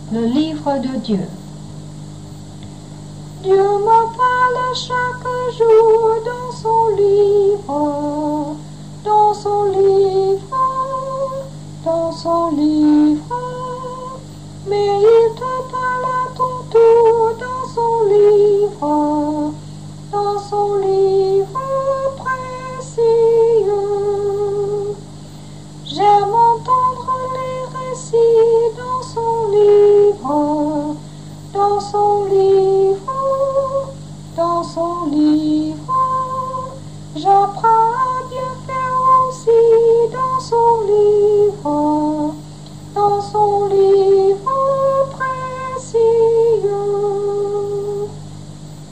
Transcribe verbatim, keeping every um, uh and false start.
Le livre de Dieu. Dieu me parle chaque jour dans son livre, dans son livre, dans son livre. Mais il te parle à ton tour dans son livre, dans son livre précieux. J'aime entendre les récits dans son livre, dans son livre, dans son livre. J'apprends à bien faire aussi dans son livre.